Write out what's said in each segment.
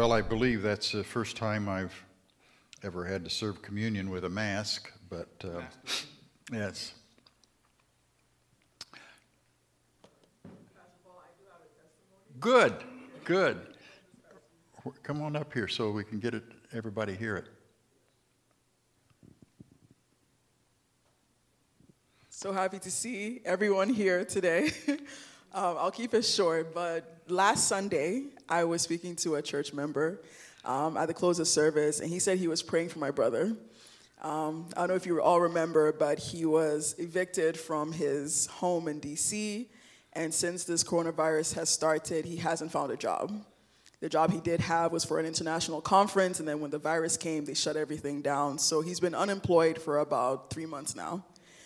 Well, I believe that's the first time I've ever had to serve communion with a mask, but yes. Good, good. Come on up here so we can get it, everybody hear it. So happy to see everyone here today. I'll keep it short, but last Sunday, I was speaking to a church member at the close of service, and he said he was praying for my brother. I don't know if you all remember, but he was evicted from his home in D.C., and since this coronavirus has started, he hasn't found a job. The job he did have was for an international conference, and then when the virus came, they shut everything down. So he's been unemployed for about 3 months now.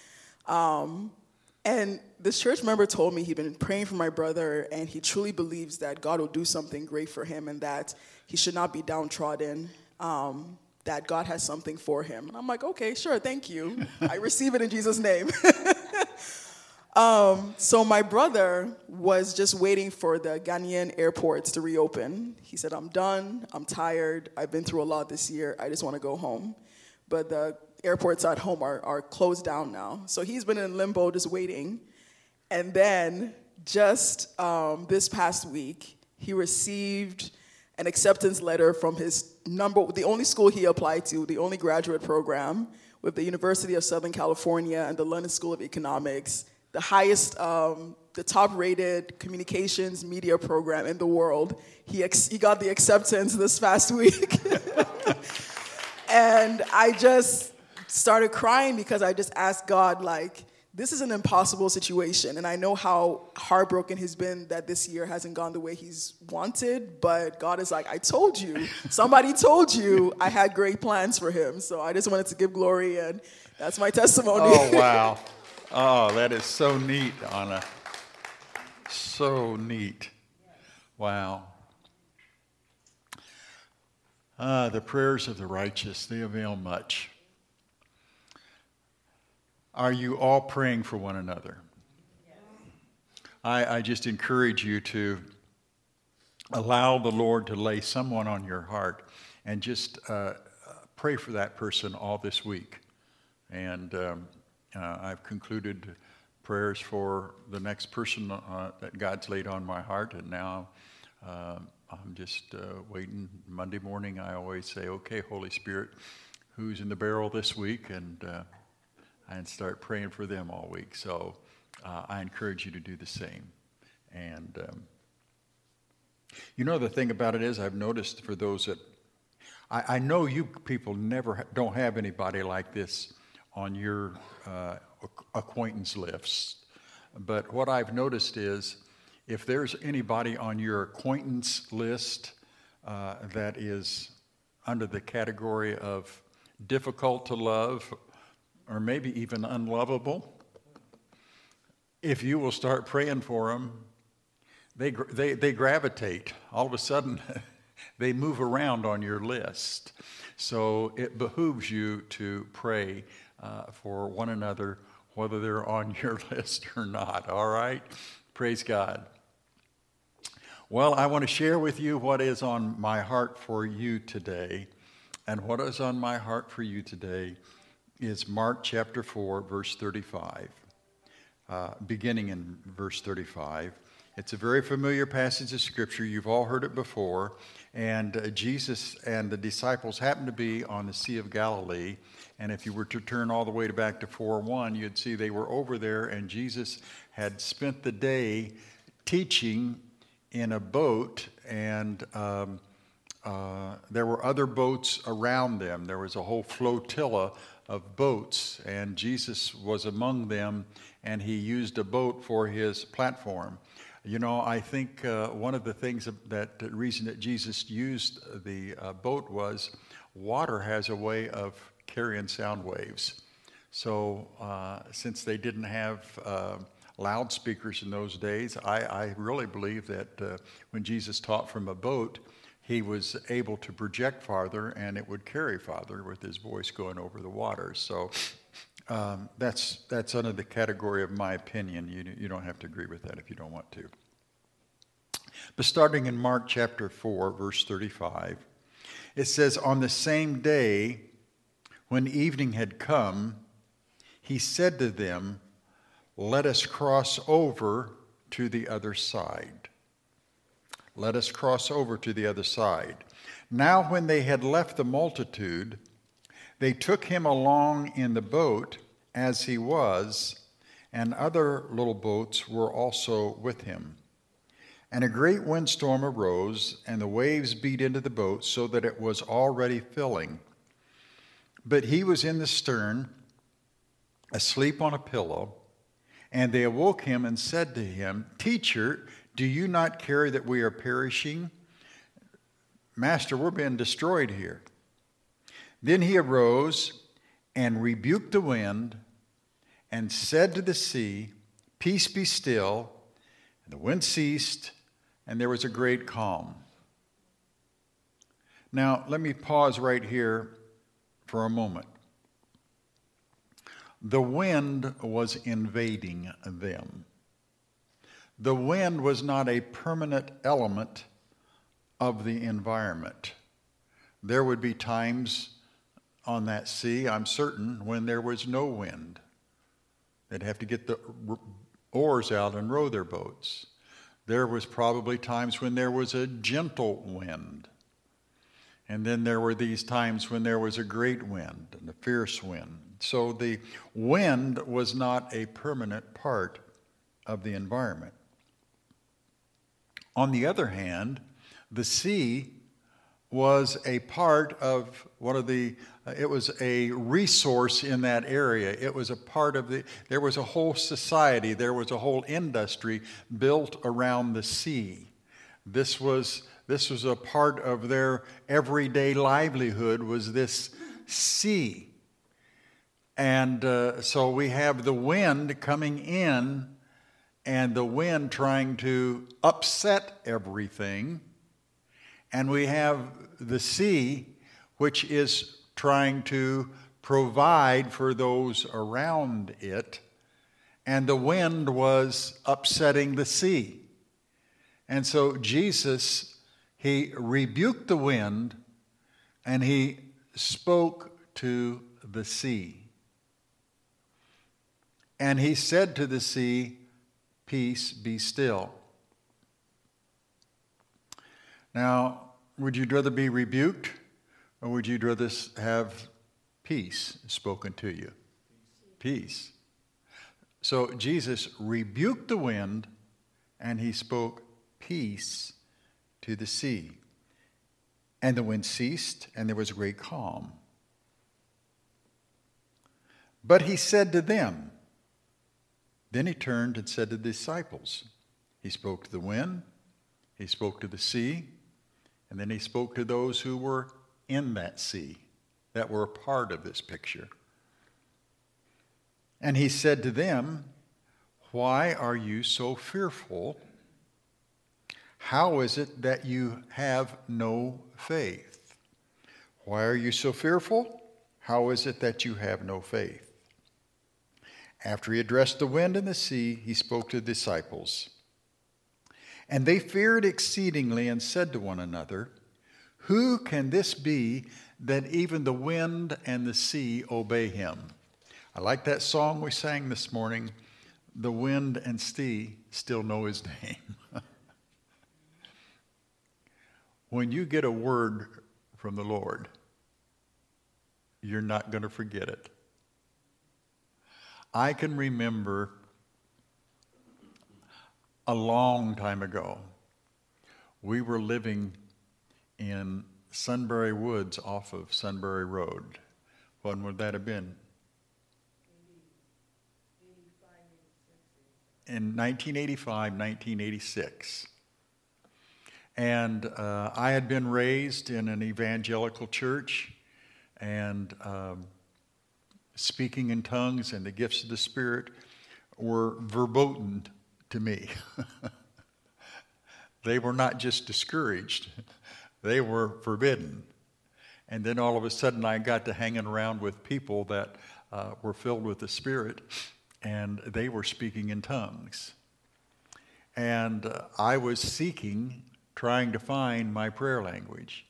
And this church member told me he'd been praying for my brother, and he truly believes that God will do something great for him and that he should not be downtrodden, that God has something for him. And I'm like, okay, sure, thank you. I receive it in Jesus' name. So my brother was just waiting for the Ghanaian airports to reopen. He said, I'm done, I'm tired, I've been through a lot this year, I just want to go home. But the airports at home are closed down now. So he's been in limbo just waiting. And then just this past week, he received an acceptance letter from the only school he applied to, the only graduate program with the University of Southern California and the London School of Economics, the highest, the top-rated communications media program in the world. He got the acceptance this past week. And I just started crying because I just asked God, like, this is an impossible situation. And I know how heartbroken he's been that this year hasn't gone the way he's wanted. But God is like, I told you. Somebody told you I had great plans for him. So I just wanted to give glory, and that's my testimony. Oh, wow. Oh, that is so neat, Anna. So neat. Wow. The prayers of the righteous, they avail much. Are you all praying for one another? Yes. I just encourage you to allow the Lord to lay someone on your heart and just pray for that person all this week. And I've concluded prayers for the next person that God's laid on my heart, and now I'm just waiting. Monday morning, I always say, okay, Holy Spirit, who's in the barrel this week? And start praying for them all week. So I encourage you to do the same. And you know, the thing about it is, I've noticed for those that, I know you people don't have anybody like this on your acquaintance lists. But what I've noticed is, if there's anybody on your acquaintance list that is under the category of difficult to love, or maybe even unlovable, if you will start praying for them, they gravitate. All of a sudden, they move around on your list. So it behooves you to pray for one another, whether they're on your list or not, all right? Praise God. Well, I want to share with you what is on my heart for you today. And what is on my heart for you today is Mark chapter 4, verse 35, beginning in verse 35. It's a very familiar passage of Scripture. You've all heard it before. And Jesus and the disciples happened to be on the Sea of Galilee. And if you were to turn all the way back to 4:1, you'd see they were over there, and Jesus had spent the day teaching in a boat, and there were other boats around them. There was a whole flotilla of boats, and Jesus was among them, and he used a boat for his platform. You know, I think one of the things the reason that Jesus used the boat was water has a way of carrying sound waves. So since they didn't have loudspeakers in those days, I really believe that when Jesus taught from a boat, he was able to project farther, and it would carry farther with his voice going over the water. So that's under the category of my opinion. You don't have to agree with that if you don't want to. But starting in Mark chapter 4, verse 35, it says, "On the same day, when evening had come, he said to them, 'Let us cross over to the other side.'" Let us cross over to the other side. Now when they had left the multitude, they took him along in the boat as he was, and other little boats were also with him. And a great windstorm arose, and the waves beat into the boat so that it was already filling. But he was in the stern, asleep on a pillow, and they awoke him and said to him, "Teacher, do you not care that we are perishing? Master, we're being destroyed here." Then he arose and rebuked the wind and said to the sea, "Peace, be still." And the wind ceased, and there was a great calm. Now, let me pause right here for a moment. The wind was invading them. The wind was not a permanent element of the environment. There would be times on that sea, I'm certain, when there was no wind. They'd have to get the oars out and row their boats. There was probably times when there was a gentle wind. And then there were these times when there was a great wind and a fierce wind. So the wind was not a permanent part of the environment. On the other hand, the sea was a part of it was a resource in that area. It was a part of there was a whole society, there was a whole industry built around the sea. This was a part of their everyday livelihood, was this sea. And so we have the wind coming in, and the wind trying to upset everything. And we have the sea, which is trying to provide for those around it. And the wind was upsetting the sea. And so Jesus, he rebuked the wind and he spoke to the sea. And he said to the sea, "Peace, be still." Now, would you rather be rebuked, or would you rather have peace spoken to you? Peace. So Jesus rebuked the wind, and he spoke peace to the sea. And the wind ceased, and there was a great calm. But he said to them, then he turned and said to the disciples, he spoke to the wind, he spoke to the sea, and then he spoke to those who were in that sea, that were a part of this picture. And he said to them, "Why are you so fearful? How is it that you have no faith?" Why are you so fearful? How is it that you have no faith? After he addressed the wind and the sea, he spoke to the disciples. And they feared exceedingly and said to one another, "Who can this be that even the wind and the sea obey him?" I like that song we sang this morning, "The wind and sea still know his name." When you get a word from the Lord, you're not going to forget it. I can remember a long time ago, we were living in Sunbury Woods off of Sunbury Road. When would that have been? In 1985, 1986. And I had been raised in an evangelical church, and speaking in tongues and the gifts of the Spirit were verboten to me. They were not just discouraged, they were forbidden. And then all of a sudden I got to hanging around with people that were filled with the Spirit, and they were speaking in tongues. And I was trying to find my prayer language.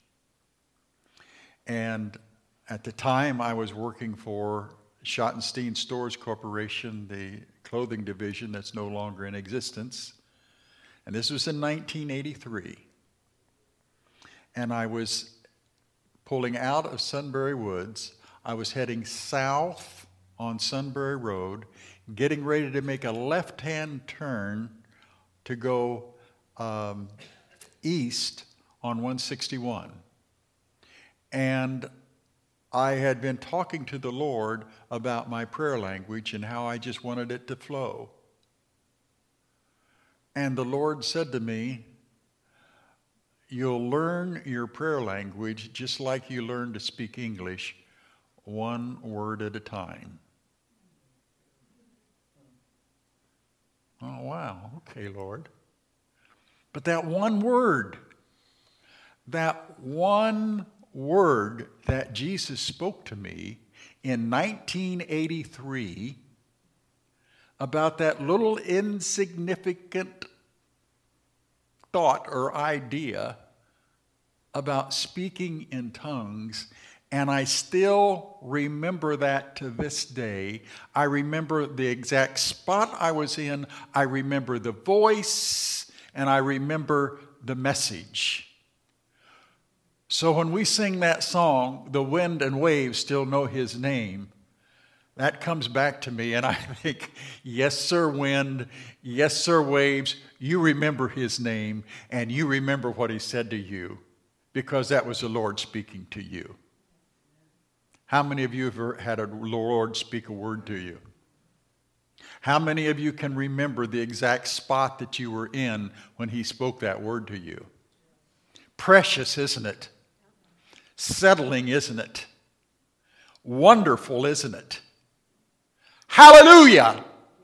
And at the time, I was working for Schottenstein Stores Corporation, the clothing division that's no longer in existence. And this was in 1983. And I was pulling out of Sunbury Woods. I was heading south on Sunbury Road, getting ready to make a left-hand turn to go east on 161. And I had been talking to the Lord about my prayer language and how I just wanted it to flow. And the Lord said to me, you'll learn your prayer language just like you learn to speak English, one word at a time. Oh, wow. Okay, Lord. But that one word that Jesus spoke to me in 1983 about that little insignificant thought or idea about speaking in tongues, and I still remember that to this day. I remember the exact spot I was in, I remember the voice, and I remember the message. So when we sing that song, the wind and waves still know his name, that comes back to me, and I think, yes, sir, wind, yes, sir, waves, you remember his name, and you remember what he said to you, because that was the Lord speaking to you. How many of you have ever had a Lord speak a word to you? How many of you can remember the exact spot that you were in when he spoke that word to you? Precious, isn't it? Settling, isn't it? Wonderful, isn't it? Hallelujah!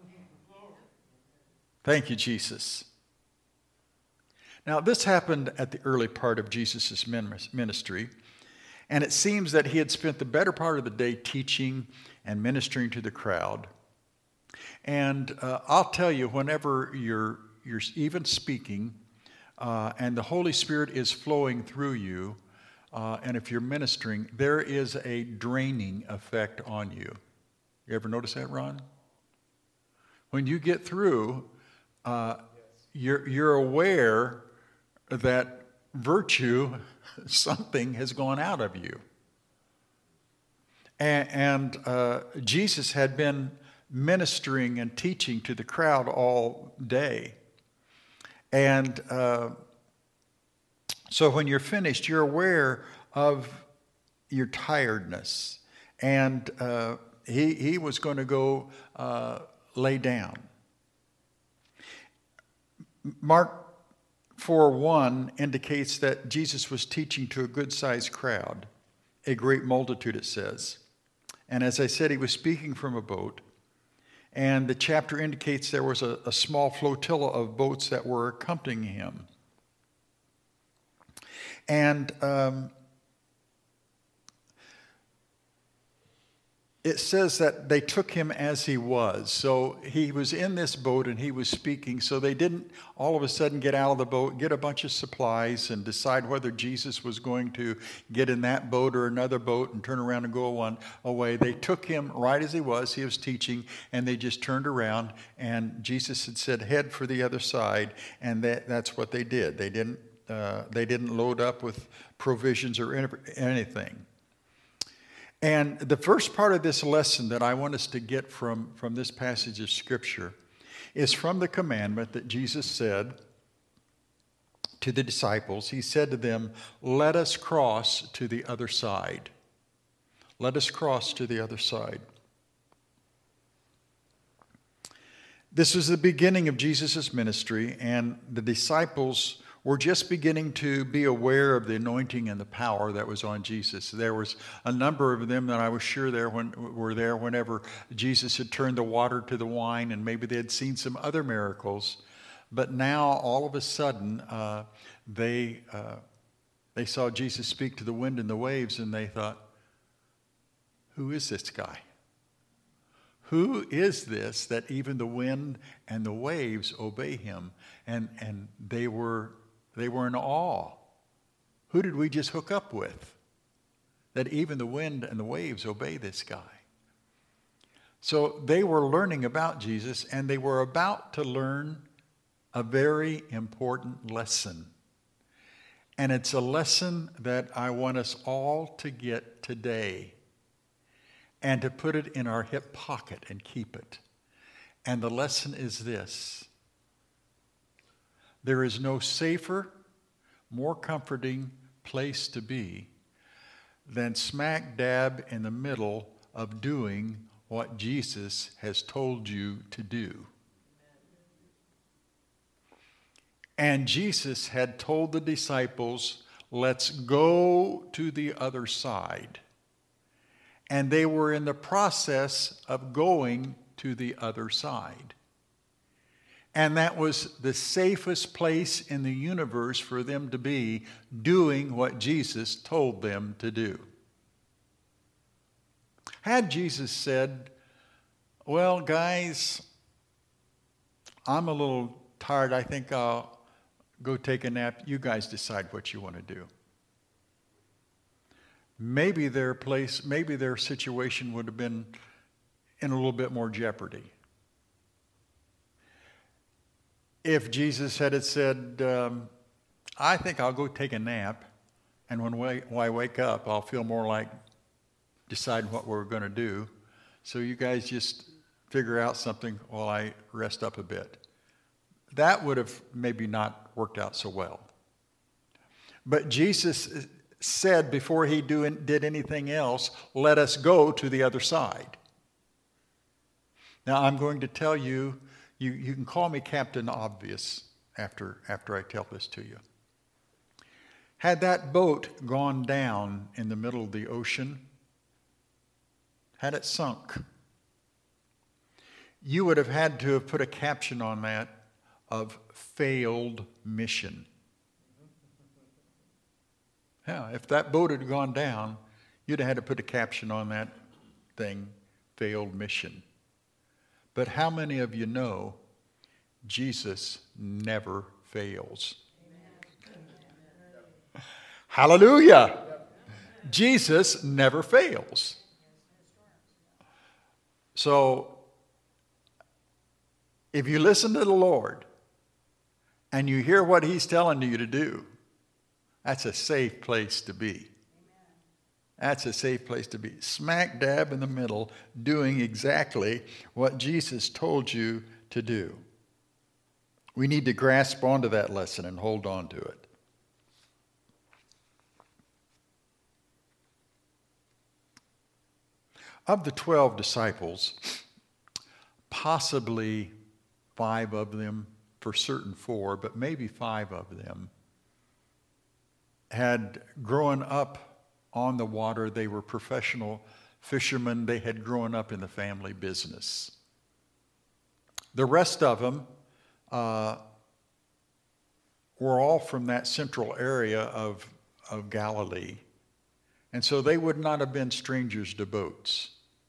Thank you, Jesus. Now, this happened at the early part of Jesus' ministry, and it seems that he had spent the better part of the day teaching and ministering to the crowd. And I'll tell you, whenever you're even speaking, and the Holy Spirit is flowing through you, and if you're ministering, there is a draining effect on you. You ever notice that, Ron? When you get through, you're aware that virtue, something has gone out of you. And Jesus had been ministering and teaching to the crowd all day. And so when you're finished, you're aware of your tiredness. And he was going to go lay down. Mark 4:1 indicates that Jesus was teaching to a good-sized crowd, a great multitude, it says. And as I said, he was speaking from a boat. And the chapter indicates there was a small flotilla of boats that were accompanying him. And it says that they took him as he was. So he was in this boat and he was speaking. So they didn't all of a sudden get out of the boat, get a bunch of supplies, and decide whether Jesus was going to get in that boat or another boat and turn around and go one away. They took him right as he was teaching, and they just turned around, and Jesus had said, head for the other side, and that's what they did. They didn't load up with provisions or anything. And the first part of this lesson that I want us to get from this passage of Scripture is from the commandment that Jesus said to the disciples. He said to them, let us cross to the other side. Let us cross to the other side. This was the beginning of Jesus' ministry, and the disciples were just beginning to be aware of the anointing and the power that was on Jesus. There was a number of them that I was sure were there whenever Jesus had turned the water to the wine, and maybe they had seen some other miracles. But now, all of a sudden, they saw Jesus speak to the wind and the waves, and they thought, who is this guy? Who is this that even the wind and the waves obey him? And they were in awe. Who did we just hook up with? That even the wind and the waves obey this guy. So they were learning about Jesus, and they were about to learn a very important lesson. And it's a lesson that I want us all to get today and to put it in our hip pocket and keep it. And the lesson is this: there is no safer, more comforting place to be than smack dab in the middle of doing what Jesus has told you to do. And Jesus had told the disciples, let's go to the other side. And they were in the process of going to the other side. And that was the safest place in the universe for them to be, doing what Jesus told them to do. Had Jesus said, well, guys, I'm a little tired. I think I'll go take a nap. You guys decide what you want to do. Maybe their situation would have been in a little bit more jeopardy. If Jesus had said, I think I'll go take a nap, and when I wake up, I'll feel more like deciding what we're going to do. So you guys just figure out something while I rest up a bit. That would have maybe not worked out so well. But Jesus said before he did anything else, let us go to the other side. Now I'm going to tell you, you can call me Captain Obvious after I tell this to you. Had that boat gone down in the middle of the ocean, had it sunk, you would have had to have put a caption on that of failed mission. Yeah, if that boat had gone down, you'd have had to put a caption on that thing, failed mission. But how many of you know Jesus never fails? Amen. Hallelujah. Jesus never fails. So, if you listen to the Lord and you hear what he's telling you to do, that's a safe place to be. That's a safe place to be. Smack dab in the middle, doing exactly what Jesus told you to do. We need to grasp onto that lesson and hold on to it. Of the 12 disciples, possibly 5 of them, for certain 4, but maybe 5 of them, had grown up on the water. They were professional fishermen. They had grown up in the family business. The rest of them were all from that central area of Galilee. And so they would not have been strangers to boats.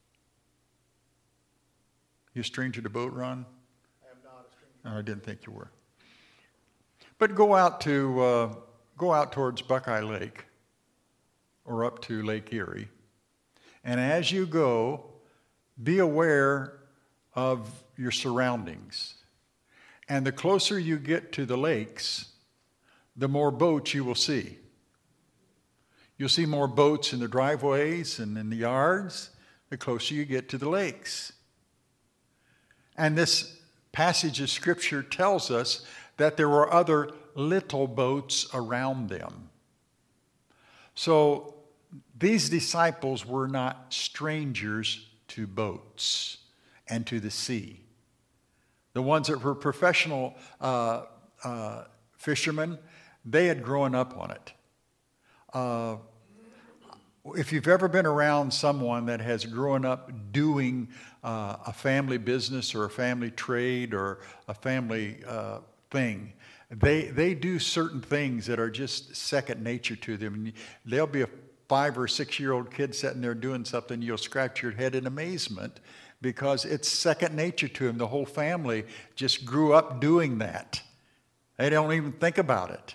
You a stranger to boat, Ron? I am not a stranger. No, I didn't think you were. But go out towards Buckeye Lake or up to Lake Erie. And as you go, be aware of your surroundings. And the closer you get to the lakes, the more boats you will see. You'll see more boats in the driveways and in the yards the closer you get to the lakes. And this passage of Scripture tells us that there were other little boats around them. So these disciples were not strangers to boats and to the sea. The ones that were professional fishermen, they had grown up on it. If you've ever been around someone that has grown up doing a family business or a family trade or a family thing, they do certain things that are just second nature to them. And there'll be a 5 or 6 year old kid sitting there doing something, you'll scratch your head in amazement because it's second nature to them. The whole family just grew up doing that. They don't even think about it.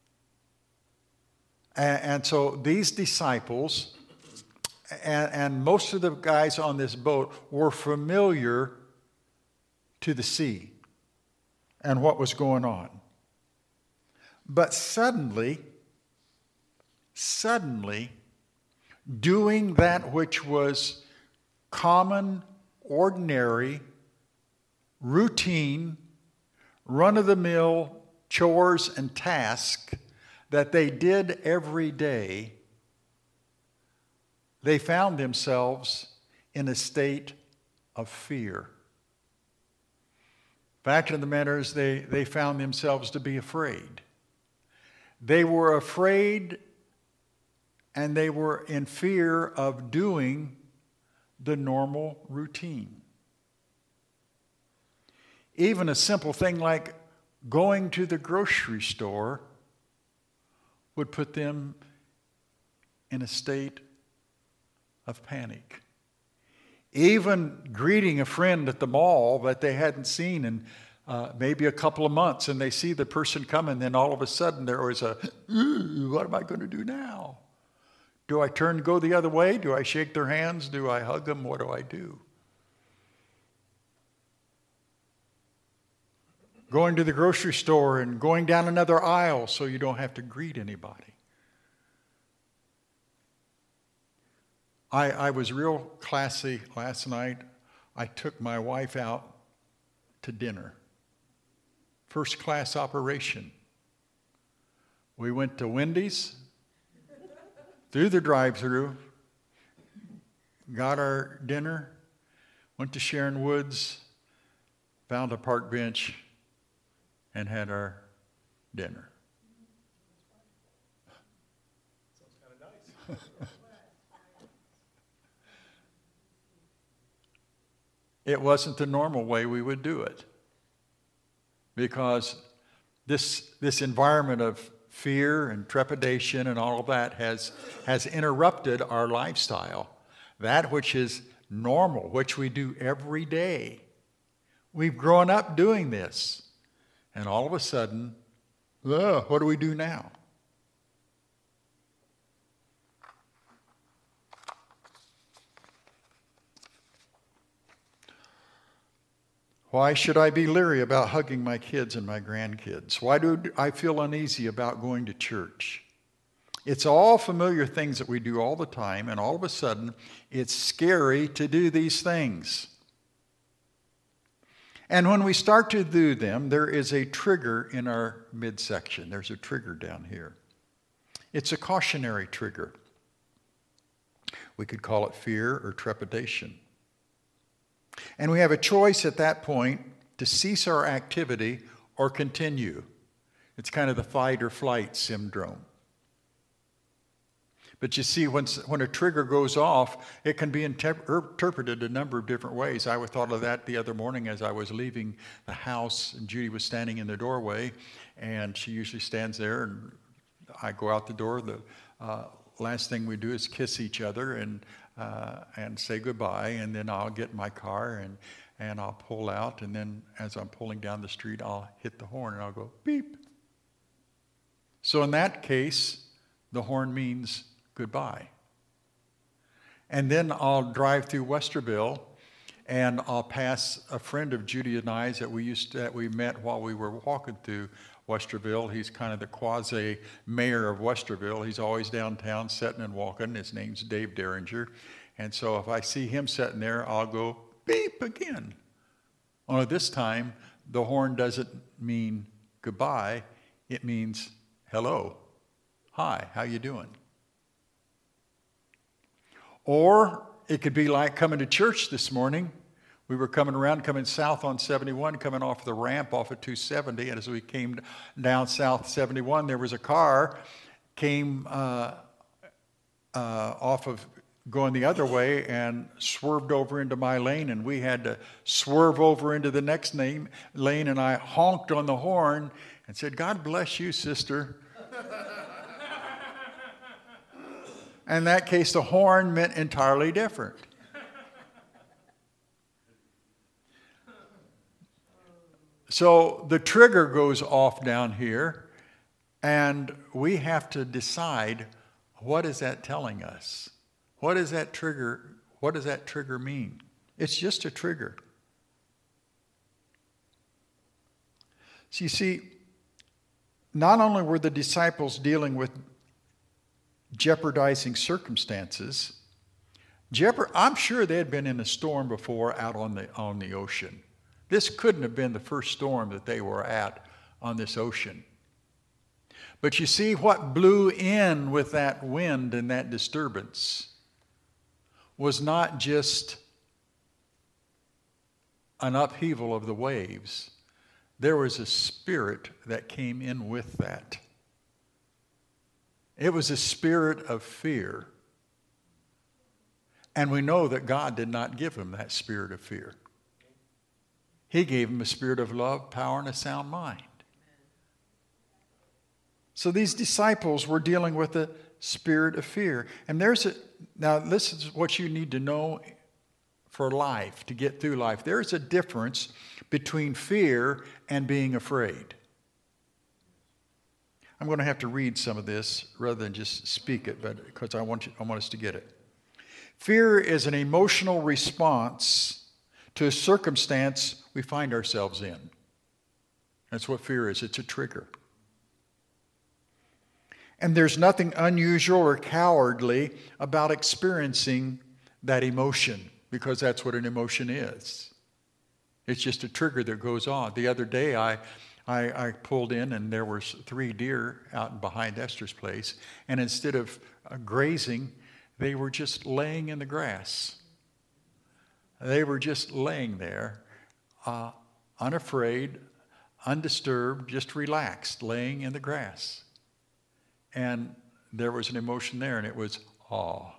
And so these disciples and most of the guys on this boat were familiar to the sea and what was going on. But suddenly, doing that which was common, ordinary, routine, run-of-the-mill chores and tasks that they did every day, they found themselves in a state of fear. Fact of the matter is, they found themselves to be afraid. They were afraid and they were in fear of doing the normal routine. Even a simple thing like going to the grocery store would put them in a state of panic. Even greeting a friend at the mall that they hadn't seen in maybe a couple of months, and they see the person coming, then all of a sudden there was a, what am I going to do now? Do I turn and go the other way? Do I shake their hands? Do I hug them? What do I do? Going to the grocery store and going down another aisle so you don't have to greet anybody. I was real classy last night. I took my wife out to dinner. First class operation. We went to Wendy's, through the drive-thru, got our dinner, went to Sharon Woods, found a park bench, and had our dinner. Sounds kind of nice. It wasn't the normal way we would do it, because this environment of fear and trepidation and all of that has interrupted our lifestyle, that which is normal, which we do every day. We've grown up doing this, and all of a sudden, what do we do now? Why should I be leery about hugging my kids and my grandkids? Why do I feel uneasy about going to church? It's all familiar things that we do all the time, and all of a sudden, it's scary to do these things. And when we start to do them, there is a trigger in our midsection. There's a trigger down here. It's a cautionary trigger. We could call it fear or trepidation. And we have a choice at that point to cease our activity or continue. It's kind of the fight or flight syndrome. But you see, when a trigger goes off, it can be interpreted a number of different ways. I thought of that the other morning as I was leaving the house, and Judy was standing in the doorway, and she usually stands there, and I go out the door. The last thing we do is kiss each other and say goodbye, and then I'll get in my car and I'll pull out, and then as I'm pulling down the street, I'll hit the horn and I'll go beep. So in that case, the horn means goodbye. And then I'll drive through Westerville, and I'll pass a friend of Judy and I's that we met while we were walking through Westerville. He's kind of the quasi-mayor of Westerville. He's always downtown sitting and walking. His name's Dave Derringer. And so if I see him sitting there, I'll go beep again. Only this time, the horn doesn't mean goodbye. It means hello. Hi, how you doing? Or it could be like coming to church this morning. We were coming south on 71, coming off the ramp off of 270, and as we came down south 71, there was a car came off of going the other way and swerved over into my lane, and we had to swerve over into the next lane, and I honked on the horn and said, "God bless you, sister." In that case, the horn meant entirely different. So the trigger goes off down here, and we have to decide, what is that telling us? What does that trigger mean? It's just a trigger. So you see, not only were the disciples dealing with jeopardizing circumstances, I'm sure they had been in a storm before out on the ocean. This couldn't have been the first storm that they were at on this ocean. But you see, what blew in with that wind and that disturbance was not just an upheaval of the waves. There was a spirit that came in with that. It was a spirit of fear. And we know that God did not give him that spirit of fear. He gave him a spirit of love, power, and a sound mind. So these disciples were dealing with a spirit of fear. And now this is what you need to know for life, to get through life. There's a difference between fear and being afraid. I'm going to have to read some of this rather than just speak it, but because I want us to get it. Fear is an emotional response to a circumstance we find ourselves in. That's what fear is. It's a trigger. And there's nothing unusual or cowardly about experiencing that emotion, because that's what an emotion is. It's just a trigger that goes on. The other day I pulled in and there were 3 deer out behind Esther's place, and instead of grazing, they were just laying in the grass. They were just laying there, unafraid, undisturbed, just relaxed, laying in the grass. And there was an emotion there, and it was awe.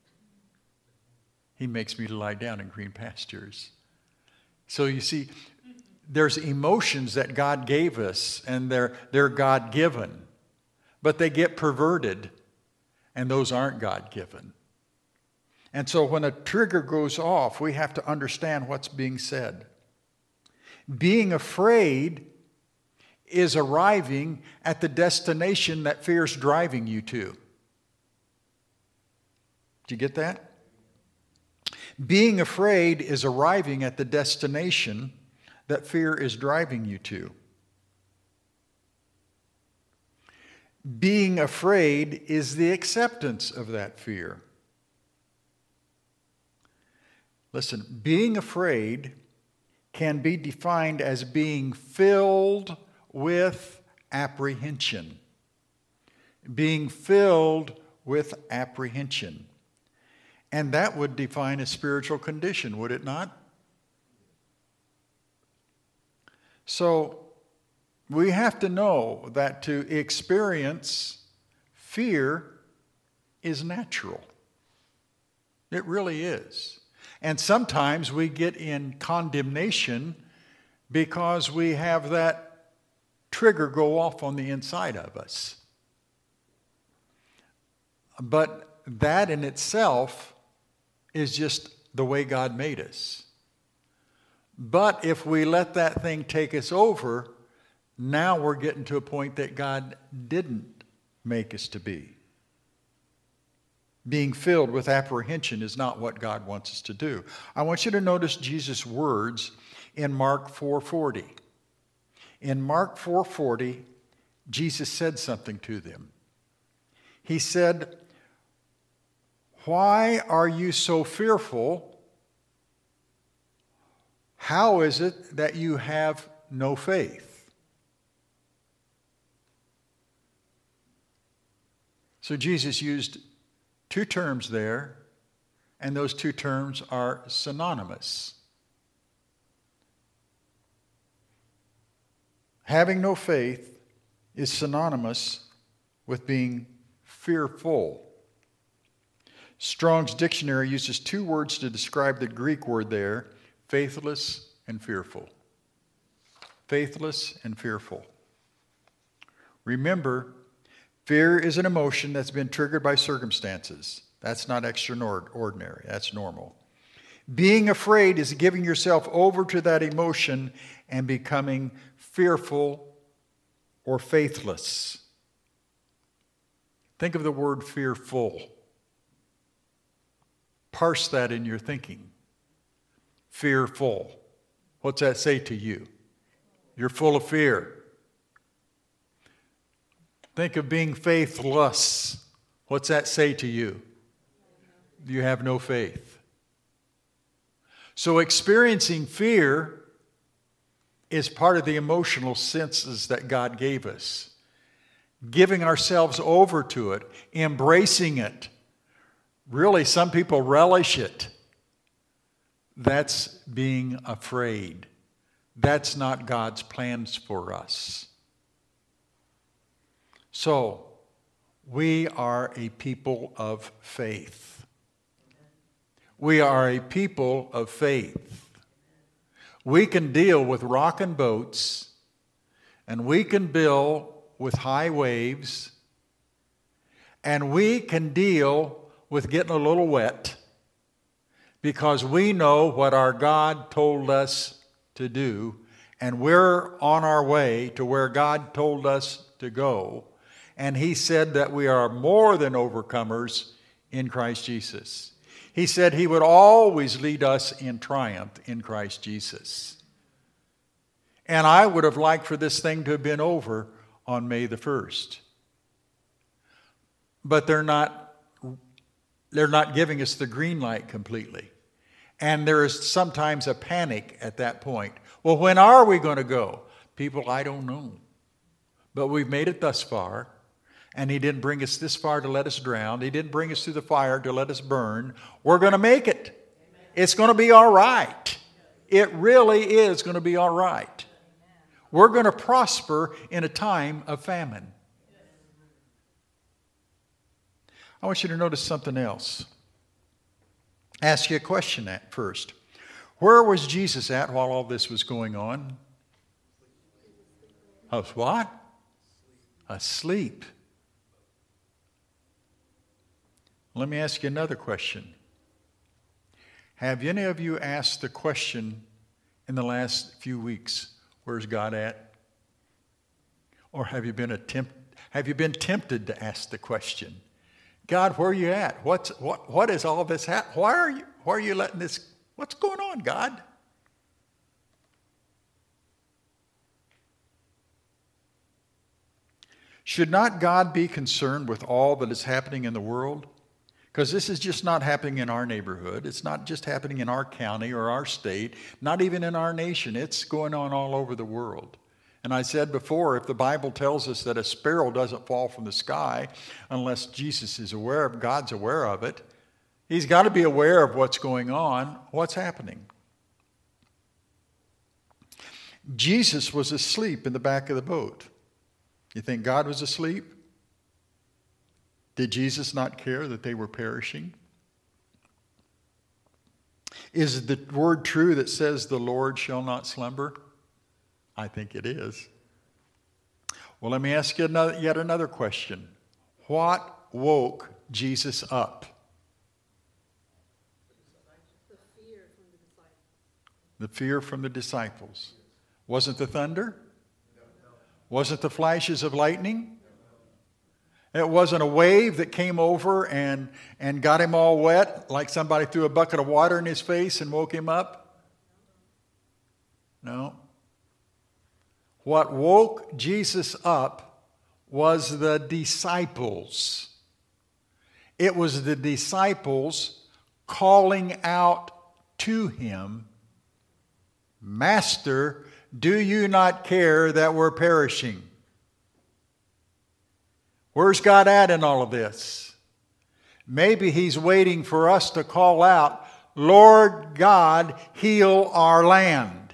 He makes me to lie down in green pastures. So you see, there's emotions that God gave us, and they're God-given. But they get perverted, and those aren't God-given. And so when a trigger goes off, we have to understand what's being said. Being afraid is arriving at the destination that fear's driving you to. Did you get that? Being afraid is arriving at the destination that fear is driving you to. Being afraid is the acceptance of that fear. Listen, being afraid can be defined as being filled with apprehension. Being filled with apprehension. And that would define a spiritual condition, would it not? So we have to know that to experience fear is natural. It really is. And sometimes we get in condemnation because we have that trigger go off on the inside of us. But that in itself is just the way God made us. But if we let that thing take us over, now we're getting to a point that God didn't make us to be. Being filled with apprehension is not what God wants us to do. I want you to notice Jesus' words in Mark 4:40. In Mark 4:40, Jesus said something to them. He said, "Why are you so fearful? How is it that you have no faith?" So Jesus used 2 terms there, and those 2 terms are synonymous. Having no faith is synonymous with being fearful. Strong's dictionary uses 2 words to describe the Greek word there: faithless and fearful. Faithless and fearful. Remember, fear is an emotion that's been triggered by circumstances. That's not extraordinary. That's normal. Being afraid is giving yourself over to that emotion and becoming fearful or faithless. Think of the word fearful. Parse that in your thinking. Fearful. What's that say to you? You're full of fear. Think of being faithless. What's that say to you? You have no faith. So experiencing fear is part of the emotional senses that God gave us. Giving ourselves over to it, embracing it. Really, some people relish it. That's being afraid. That's not God's plans for us. So, we are a people of faith. We are a people of faith. We can deal with rocking boats, and we can deal with high waves, and we can deal with getting a little wet because we know what our God told us to do, and we're on our way to where God told us to go. And He said that we are more than overcomers in Christ Jesus. He said He would always lead us in triumph in Christ Jesus. And I would have liked for this thing to have been over on May the 1st. But they're not giving us the green light completely. And there is sometimes a panic at that point. Well, when are we going to go? People, I don't know. But we've made it thus far. And He didn't bring us this far to let us drown. He didn't bring us through the fire to let us burn. We're going to make it. Amen. It's going to be all right. It really is going to be all right. Amen. We're going to prosper in a time of famine. I want you to notice something else. Ask you a question at first. Where was Jesus at while all this was going on? Of what? Asleep. Let me ask you another question. Have any of you asked the question in the last few weeks, where's God at? Or have you been tempted to ask the question, God, where are you at? What is all this happening? Why are you letting this, what's going on, God? Should not God be concerned with all that is happening in the world? Because this is just not happening in our neighborhood. It's not just happening in our county or our state, not even in our nation. It's going on all over the world. And I said before, if the Bible tells us that a sparrow doesn't fall from the sky unless Jesus is aware of, God's aware of it, He's got to be aware of what's going on, what's happening. Jesus was asleep in the back of the boat. You think God was asleep? Did Jesus not care that they were perishing? Is the word true that says the Lord shall not slumber? I think it is. Well, let me ask you yet another question. What woke Jesus up? The fear from the disciples. Wasn't the thunder? Wasn't the flashes of lightning? It wasn't a wave that came over and got him all wet, like somebody threw a bucket of water in his face and woke him up? No. What woke Jesus up was the disciples. It was the disciples calling out to Him, Master, do you not care that we're perishing? Where's God at in all of this? Maybe He's waiting for us to call out, Lord God, heal our land.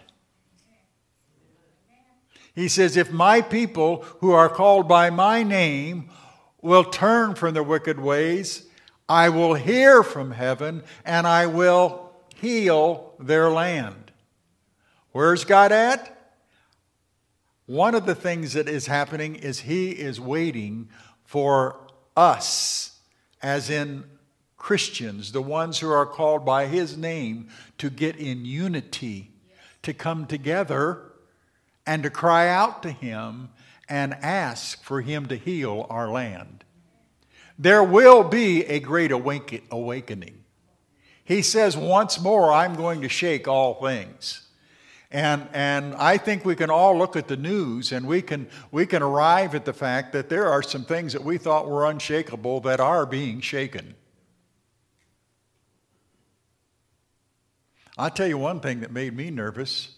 He says, if my people who are called by my name will turn from their wicked ways, I will hear from heaven and I will heal their land. Where's God at? One of the things that is happening is He is waiting for us, as in Christians, the ones who are called by His name, to get in unity, to come together and to cry out to Him and ask for Him to heal our land. There will be a great awakening. He says, once more, I'm going to shake all things. And I think we can all look at the news and we can arrive at the fact that there are some things that we thought were unshakable that are being shaken. I'll tell you one thing that made me nervous.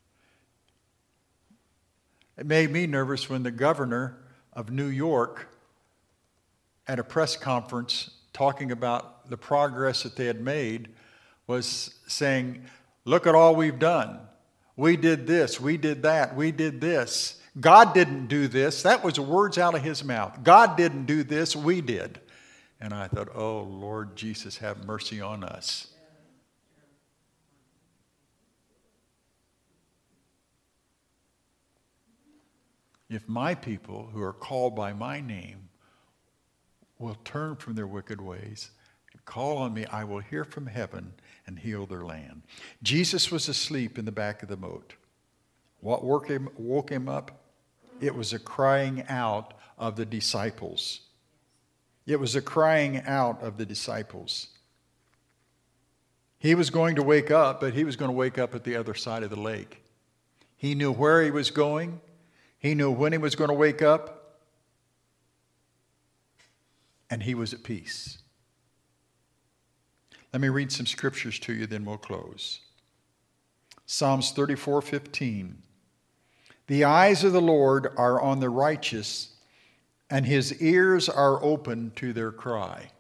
It made me nervous when the governor of New York, at a press conference talking about the progress that they had made, was saying, look at all we've done. We did this, we did that, we did this. God didn't do this. That was the words out of his mouth. God didn't do this, we did. And I thought, oh, Lord Jesus, have mercy on us. If my people who are called by my name will turn from their wicked ways and call on me, I will hear from heaven and heal their land. Jesus was asleep in the back of the boat. What woke him up? It was a crying out of the disciples. It was a crying out of the disciples. He was going to wake up, but he was going to wake up at the other side of the lake. He knew where he was going. He knew when he was going to wake up. And he was at peace. Let me read some scriptures to you, then we'll close. Psalms 34:15. The eyes of the Lord are on the righteous, and his ears are open to their cry.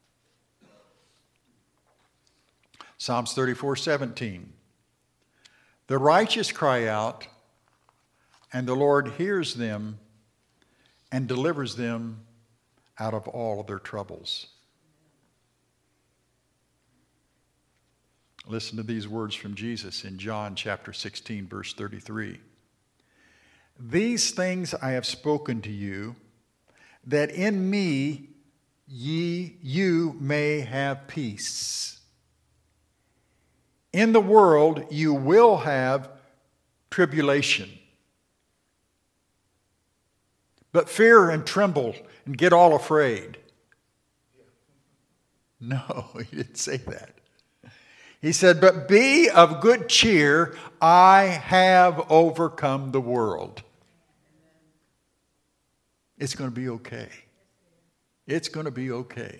Psalms 34:17. The righteous cry out, and the Lord hears them and delivers them out of all of their troubles. Listen to these words from Jesus in John chapter 16, verse 33. These things I have spoken to you, that in me you may have peace. In the world you will have tribulation. But fear and tremble and get all afraid. No, he didn't say that. He said, but be of good cheer, I have overcome the world. It's going to be okay. It's going to be okay.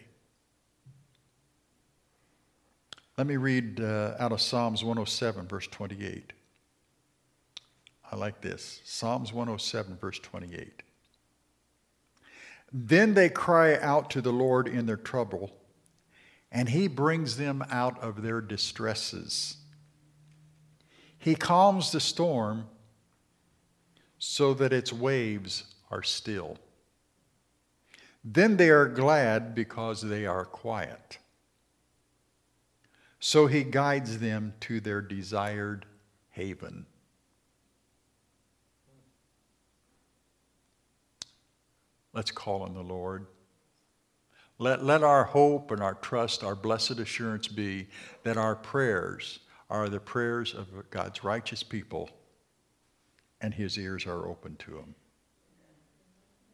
Let me read out of Psalms 107, verse 28. I like this. Psalms 107, verse 28. Then they cry out to the Lord in their trouble, and he brings them out of their distresses. He calms the storm so that its waves are still. Then they are glad because they are quiet. So he guides them to their desired haven. Let's call on the Lord. Let our hope and our trust, our blessed assurance be that our prayers are the prayers of God's righteous people, and his ears are open to them.